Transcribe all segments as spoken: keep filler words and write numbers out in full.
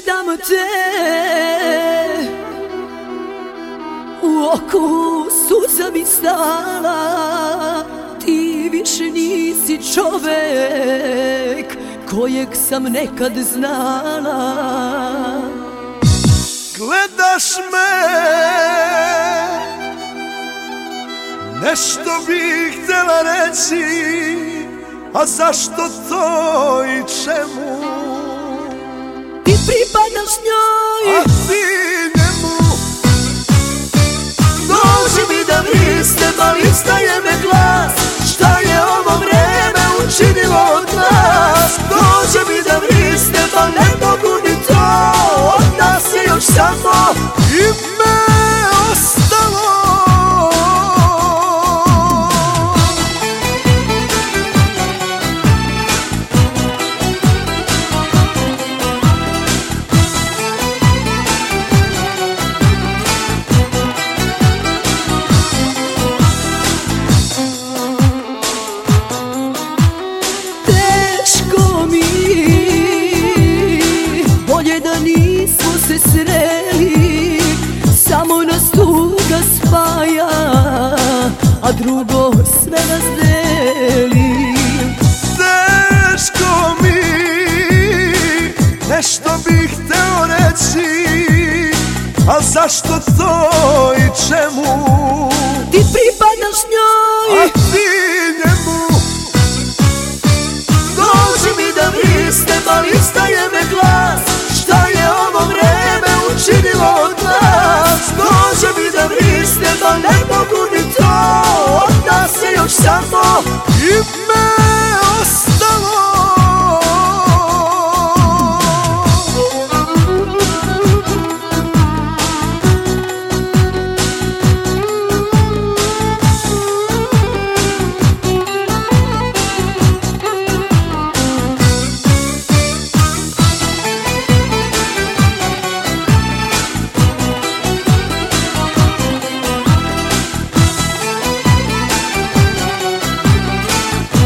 gledam te, u oku suza mi stala, ti više nisi čovek kojeg sam nekad znala. Gledaš me, nešto bih htjela reći, a zašto to i čemu? Ti pripadaš njoj, a ti njemu. dođi mi da vrisnem, ali staje me glas, šta je ovo vreme učinilo od nas? Dođi mi da vrisnem, ali ne mogu ni to, od nas je još samo ime ostalo. Se sreli, samo nas tuga spaja, a drugo sve nas deli. Teško mi, nešto bih hteo reći, a zašto to i čemu? Ti pripadaš njoj, a ti njemu. dođi mi da vrisnem, ali staje me glas, šta je ovo vreme učinilo od nas? Dođe mi da vrisnem, ali ne mogu ni to, od nas je još samo ime ostalo.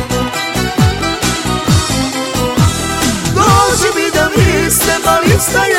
ali staje